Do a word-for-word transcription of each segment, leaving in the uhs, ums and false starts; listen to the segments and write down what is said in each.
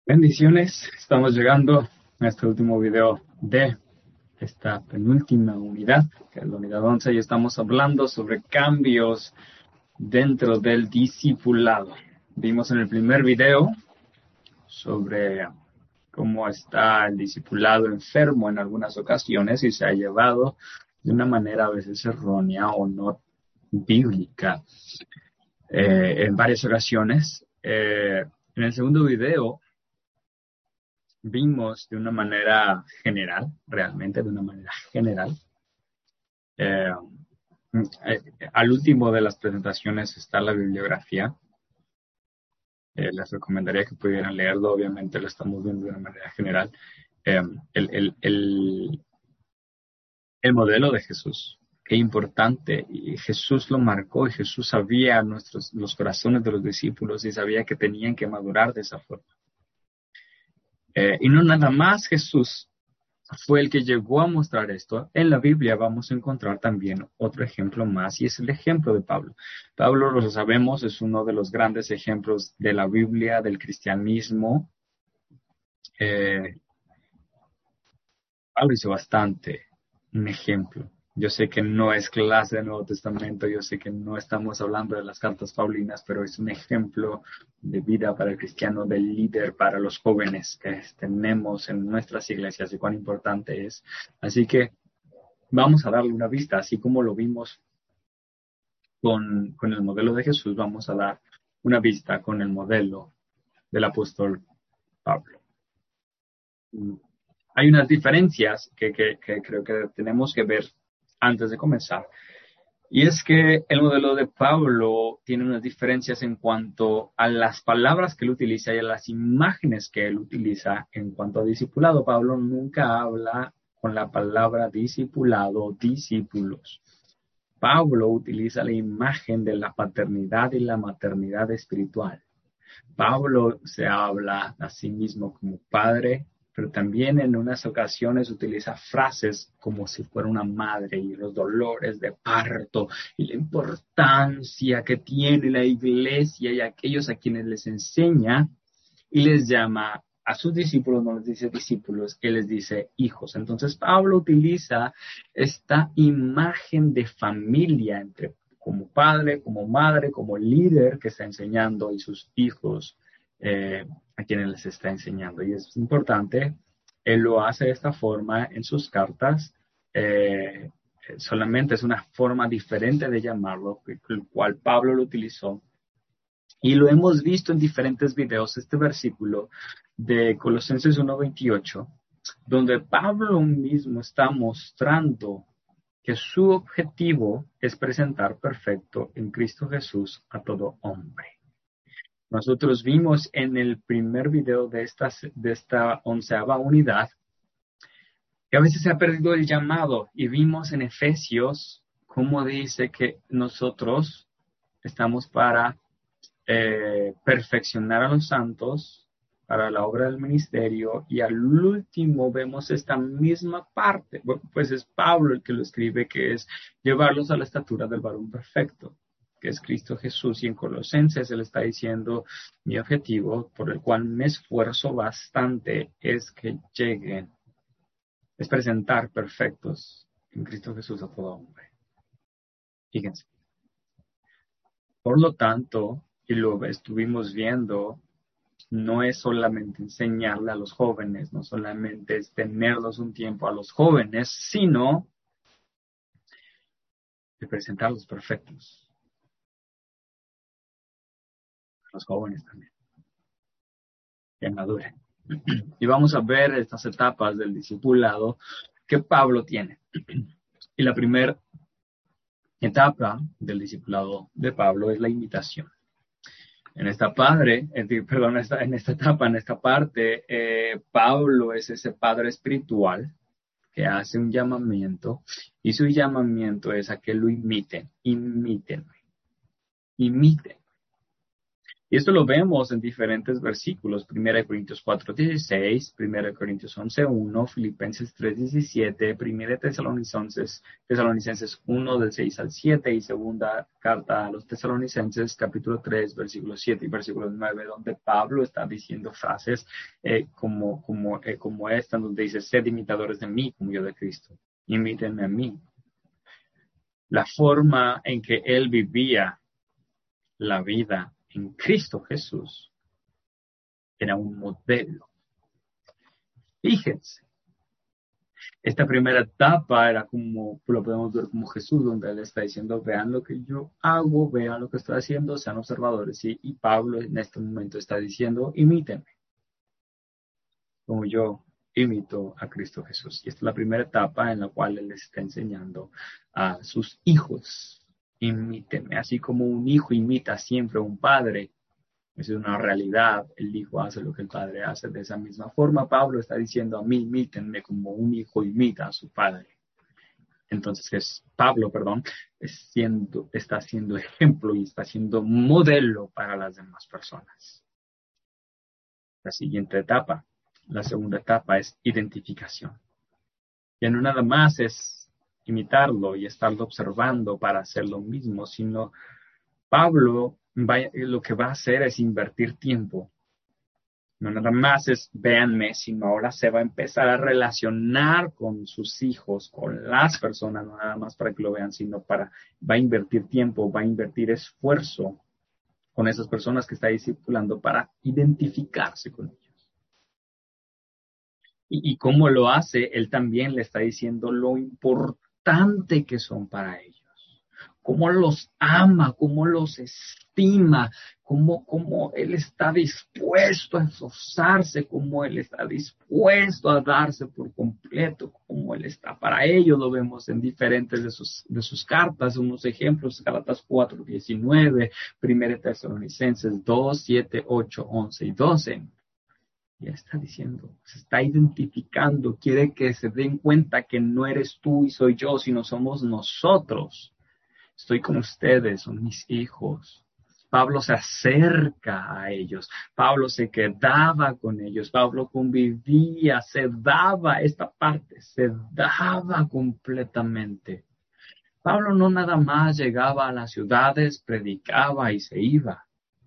Bendiciones, estamos llegando a este último video de esta penúltima unidad, que es la unidad once, y estamos hablando sobre cambios dentro del discipulado. Vimos en el primer video sobre cómo está el discipulado enfermo en algunas ocasiones y se ha llevado de una manera a veces errónea o no bíblica eh, en varias ocasiones. Eh, en el segundo video vimos de una manera general, realmente de una manera general. Eh, eh, al último de las presentaciones está la bibliografía. Eh, les recomendaría que pudieran leerlo, obviamente lo estamos viendo de una manera general. Eh, el, el, el, el modelo de Jesús, qué importante, y Jesús lo marcó y Jesús sabía nuestros, los corazones de los discípulos y sabía que tenían que madurar de esa forma. Eh, y no nada más Jesús fue el que llegó a mostrar esto. En la Biblia vamos a encontrar también otro ejemplo más, y es el ejemplo de Pablo. Pablo, lo sabemos, es uno de los grandes ejemplos de la Biblia, del cristianismo. Eh, Pablo hizo bastante un ejemplo. Yo sé que no es clase del Nuevo Testamento, yo sé que no estamos hablando de las cartas paulinas, pero es un ejemplo de vida para el cristiano, de líder para los jóvenes que tenemos en nuestras iglesias y cuán importante es. Así que vamos a darle una vista, así como lo vimos con, con el modelo de Jesús, vamos a dar una vista con el modelo del apóstol Pablo. Hay unas diferencias que, que, que creo que tenemos que ver antes de comenzar. Y es que el modelo de Pablo tiene unas diferencias en cuanto a las palabras que él utiliza y a las imágenes que él utiliza en cuanto a discipulado. Pablo nunca habla con la palabra discipulado o discípulos. Pablo utiliza la imagen de la paternidad y la maternidad espiritual. Pablo se habla a sí mismo como padre, pero también en unas ocasiones utiliza frases como si fuera una madre y los dolores de parto y la importancia que tiene la iglesia y aquellos a quienes les enseña y les llama a sus discípulos, no les dice discípulos, él les dice hijos. Entonces Pablo utiliza esta imagen de familia entre como padre, como madre, como líder que está enseñando y sus hijos eh, a quienes les está enseñando. Y es importante, él lo hace de esta forma en sus cartas, eh, solamente es una forma diferente de llamarlo, el cual Pablo lo utilizó. Y lo hemos visto en diferentes videos, este versículo de Colosenses uno veintiocho, donde Pablo mismo está mostrando que su objetivo es presentar perfecto en Cristo Jesús a todo hombre. Nosotros vimos en el primer video de esta, de esta onceava unidad que a veces se ha perdido el llamado, y vimos en Efesios cómo dice que nosotros estamos para eh, perfeccionar a los santos para la obra del ministerio, y al último vemos esta misma parte, bueno, pues es Pablo el que lo escribe, que es llevarlos a la estatura del varón perfecto, que es Cristo Jesús, y en Colosenses él está diciendo, mi objetivo por el cual me esfuerzo bastante es que lleguen, es presentar perfectos en Cristo Jesús a todo hombre. Fíjense. Por lo tanto, y lo estuvimos viendo, no es solamente enseñarle a los jóvenes, no solamente es tenerlos un tiempo a los jóvenes, sino de presentarlos perfectos. A los jóvenes también, que maduren. Y vamos a ver estas etapas del discipulado que Pablo tiene. Y la primera etapa del discipulado de Pablo es la imitación. En esta padre, en, perdón, esta, en esta etapa, en esta parte, eh, Pablo es ese padre espiritual que hace un llamamiento, y su llamamiento es a que lo imiten, imítenme, imiten. Y esto lo vemos en diferentes versículos, primera de Corintios cuatro dieciséis, primera de Corintios once uno, Filipenses tres diecisiete, primera de Tesalonicenses, Tesalonicenses uno del seis al siete y segunda carta a los Tesalonicenses capítulo tres, versículos siete y versículo nueve, donde Pablo está diciendo frases eh, como, como, eh, como esta, donde dice, sed imitadores de mí como yo de Cristo, imítenme a mí. La forma en que él vivía la vida en Cristo Jesús era un modelo. Fíjense, esta primera etapa era como, lo podemos ver como Jesús, donde él está diciendo, vean lo que yo hago, vean lo que estoy haciendo, sean observadores. Y, y Pablo en este momento está diciendo, imítenme, como yo imito a Cristo Jesús. Y esta es la primera etapa en la cual él está enseñando a sus hijos, imítenme, así como un hijo imita siempre a un padre. Esa es una realidad. El hijo hace lo que el padre hace. De esa misma forma, Pablo está diciendo a mí, imítenme como un hijo imita a su padre. Entonces, es, Pablo, perdón, es siendo, está siendo ejemplo y está siendo modelo para las demás personas. La siguiente etapa, la segunda etapa es identificación. Ya no nada más es imitarlo y estarlo observando para hacer lo mismo, sino Pablo va, lo que va a hacer es invertir tiempo. No nada más es véanme, sino ahora se va a empezar a relacionar con sus hijos, con las personas, no nada más para que lo vean, sino para, va a invertir tiempo, va a invertir esfuerzo con esas personas que está discipulando para identificarse con ellos. Y, y cómo lo hace, él también le está diciendo lo importante que son para ellos. Cómo los ama, cómo los estima, cómo, cómo Él está dispuesto a esforzarse, cómo Él está dispuesto a darse por completo, cómo Él está para ello. Lo vemos en diferentes de sus, de sus cartas, unos ejemplos, Gálatas cuatro, diecinueve, primera Tesalonicenses dos, siete, ocho, once y doce. Ya está diciendo, se está identificando, quiere que se den cuenta que no eres tú y soy yo, sino somos nosotros. Estoy con ustedes, son mis hijos. Pablo se acerca a ellos. Pablo se quedaba con ellos. Pablo convivía, se daba esta parte, se daba completamente. Pablo no nada más llegaba a las ciudades, predicaba y se iba.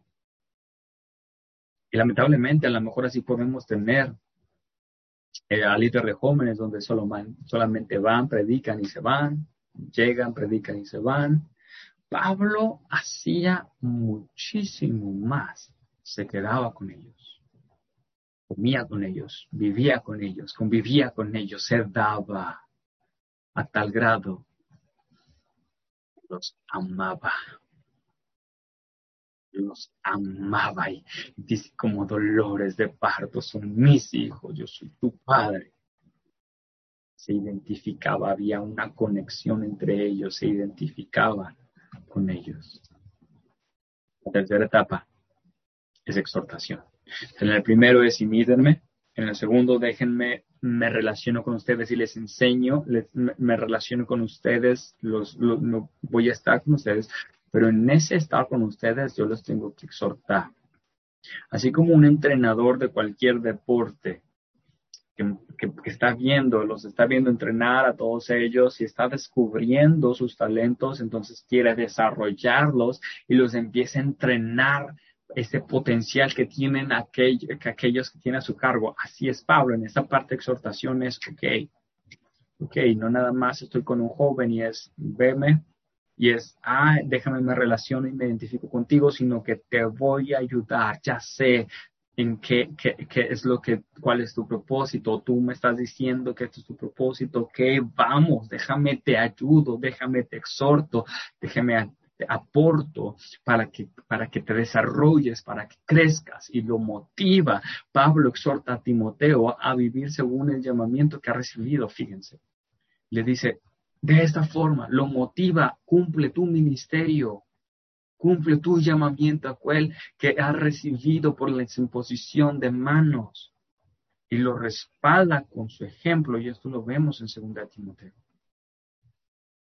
Y lamentablemente, a lo mejor así podemos tener eh, a líderes de jóvenes donde solo man, solamente van, predican y se van, llegan, predican y se van. Pablo hacía muchísimo más. Se quedaba con ellos, comía con ellos, vivía con ellos, convivía con ellos, se daba a tal grado, los amaba. Los amaba y dice como dolores de parto, son mis hijos, yo soy tu padre. Se identificaba, había una conexión entre ellos, se identificaban con ellos. La tercera etapa es exhortación. En el primero es imítenme, en el segundo déjenme, me relaciono con ustedes y les enseño, les, me, me relaciono con ustedes, los, los, no, voy a estar con ustedes, pero en ese estar con ustedes yo los tengo que exhortar. Así como un entrenador de cualquier deporte que, que, que está viendo, los está viendo entrenar a todos ellos y está descubriendo sus talentos, entonces quiere desarrollarlos y los empieza a entrenar ese potencial que tienen aquel, que aquellos que tienen a su cargo. Así es Pablo, en esta parte de exhortación es, ok, ok, no nada más estoy con un joven y es, veme, y es, ah, déjame me relaciono y me identifico contigo, sino que te voy a ayudar, ya sé en qué, qué, qué es lo que, cuál es tu propósito, tú me estás diciendo que este es tu propósito, que vamos, déjame te ayudo, déjame te exhorto, déjame te aporto para que, para que te desarrolles, para que crezcas, y lo motiva. Pablo exhorta a Timoteo a vivir según el llamamiento que ha recibido, fíjense. Le dice, de esta forma, lo motiva, cumple tu ministerio, cumple tu llamamiento aquel que has recibido por la imposición de manos, y lo respalda con su ejemplo, y esto lo vemos en segunda Timoteo.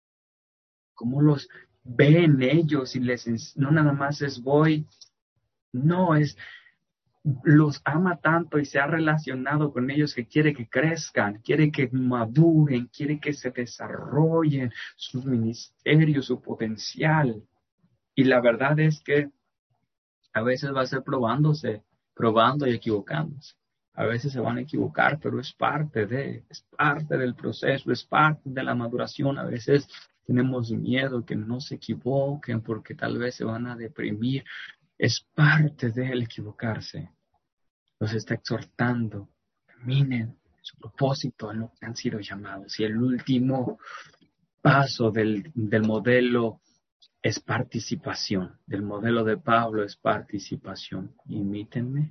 Cómo los ve en ellos y les, no nada más es voy, No, es, los ama tanto y se ha relacionado con ellos que quiere que crezcan, quiere que maduren, quiere que se desarrollen sus ministerios, su potencial. Y la verdad es que a veces va a ser probándose, probando y equivocándose. A veces se van a equivocar, pero es parte de, es parte del proceso, es parte de la maduración. A veces tenemos miedo que no se equivoquen porque tal vez se van a deprimir. Es parte del equivocarse. Los está exhortando, caminen su propósito en lo que han sido llamados. Y el último paso del, del modelo es participación. Del modelo de Pablo es participación. Imítenme,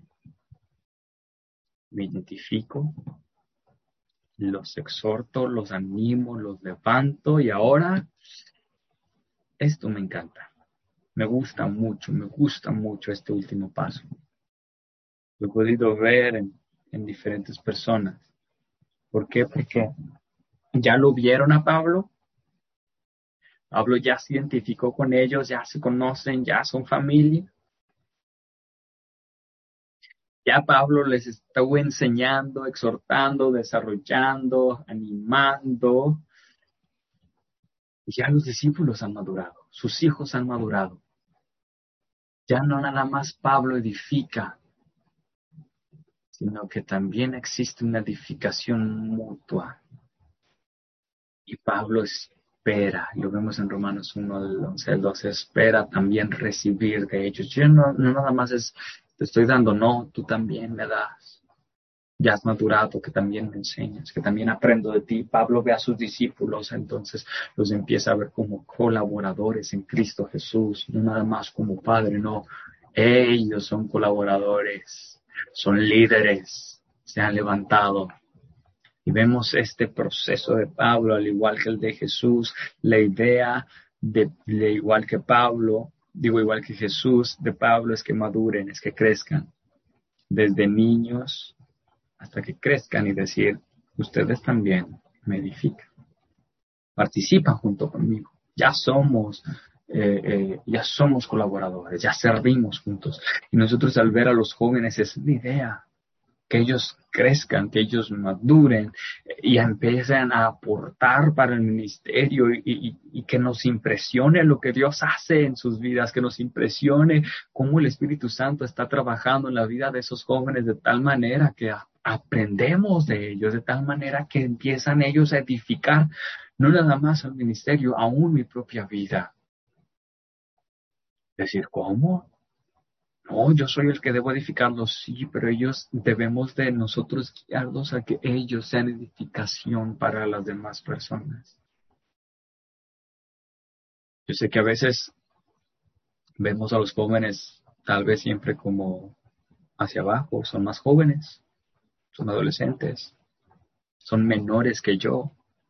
me identifico, los exhorto, los animo, los levanto y ahora esto me encanta. Me gusta mucho, me gusta mucho este último paso. Lo he podido ver en, en diferentes personas. ¿Por qué? Porque ya lo vieron a Pablo. Pablo ya se identificó con ellos, ya se conocen, ya son familia. Ya Pablo les estuvo enseñando, exhortando, desarrollando, animando. Y ya los discípulos han madurado, sus hijos han madurado. Ya no nada más Pablo edifica, sino que también existe una edificación mutua. Y Pablo espera, lo vemos en Romanos uno, del once al doce, espera también recibir de ellos. Yo no, no nada más es, te estoy dando, no, tú también me das. Ya has madurado, que también me enseñas, que también aprendo de ti. Pablo ve a sus discípulos, entonces los empieza a ver como colaboradores en Cristo Jesús, no nada más como padre, no. Ellos son colaboradores, son líderes, se han levantado. Y vemos este proceso de Pablo, al igual que el de Jesús, la idea de, de igual que Pablo, digo igual que Jesús, de Pablo es que maduren, es que crezcan, desde niños hasta que crezcan y decir, ustedes también me edifican, participan junto conmigo, ya somos, eh, eh, ya somos colaboradores, ya servimos juntos. Y nosotros al ver a los jóvenes es la idea, que ellos crezcan, que ellos maduren y empiecen a aportar para el ministerio y, y, y que nos impresione lo que Dios hace en sus vidas, que nos impresione cómo el Espíritu Santo está trabajando en la vida de esos jóvenes de tal manera que a, aprendemos de ellos, de tal manera que empiezan ellos a edificar no nada más al ministerio, aún mi propia vida. Decir, ¿cómo? No, yo soy el que debo edificarlos, sí, pero ellos debemos de nosotros guiarlos a que ellos sean edificación para las demás personas. Yo sé que a veces vemos a los jóvenes tal vez siempre como hacia abajo, son más jóvenes, son adolescentes, son menores que yo.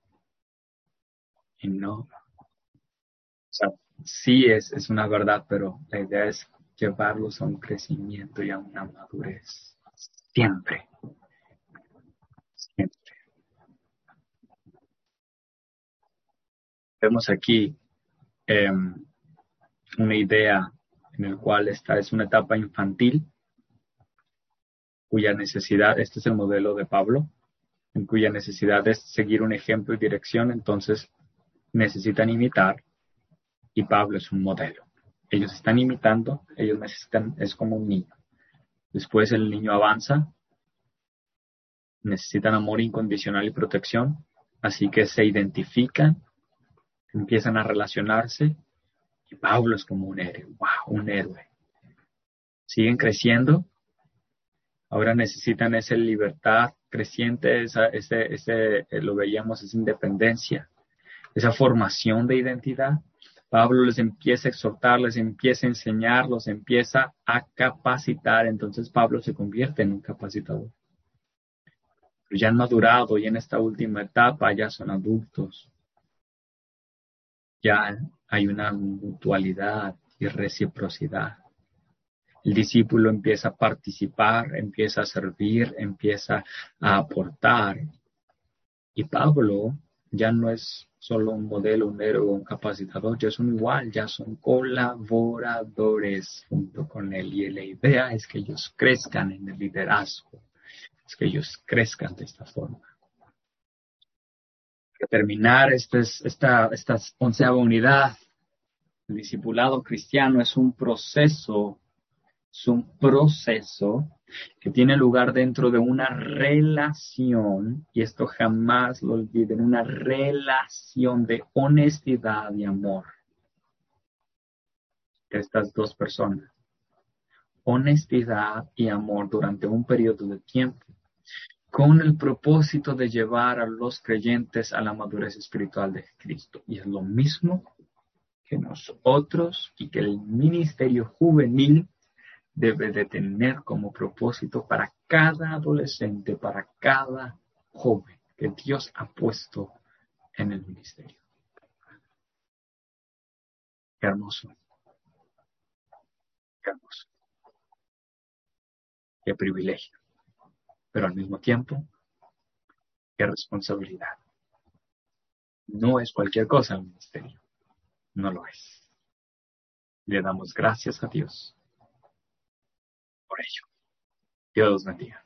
Y no, o sea, sí es, es una verdad, pero la idea es llevarlos a un crecimiento y a una madurez. Siempre, siempre. Vemos aquí eh, una idea en el cual esta es una etapa infantil, cuya necesidad, este es el modelo de Pablo, en cuya necesidad es seguir un ejemplo y dirección, entonces necesitan imitar, y Pablo es un modelo. Ellos están imitando, ellos necesitan, es como un niño. Después el niño avanza, necesitan amor incondicional y protección, así que se identifican, empiezan a relacionarse, y Pablo es como un héroe, wow, un héroe. Siguen creciendo, ahora necesitan esa libertad creciente, esa, ese, ese, eh, lo veíamos, esa independencia, esa formación de identidad. Pablo les empieza a exhortar, les empieza a enseñar, los empieza a capacitar. Entonces Pablo se convierte en un capacitador. Pero ya han madurado y en esta última etapa ya son adultos. Ya hay una mutualidad y reciprocidad. El discípulo empieza a participar, empieza a servir, empieza a aportar. Y Pablo Ya no es solo un modelo, un héroe, un capacitador, ya son igual, ya son colaboradores junto con él. Y la idea es que ellos crezcan en el liderazgo, es que ellos crezcan de esta forma. Para terminar este es- esta, esta onceava unidad, el discipulado cristiano es un proceso, es un proceso que tiene lugar dentro de una relación, y esto jamás lo olviden, una relación de honestidad y amor de estas dos personas. Honestidad y amor durante un periodo de tiempo, con el propósito de llevar a los creyentes a la madurez espiritual de Cristo. Y es lo mismo que nosotros y que el ministerio juvenil debe de tener como propósito para cada adolescente, para cada joven que Dios ha puesto en el ministerio. Qué hermoso, qué hermoso, qué privilegio, pero al mismo tiempo, qué responsabilidad. No es cualquier cosa el ministerio, no lo es. Le damos gracias a Dios por ello. Dios los bendiga.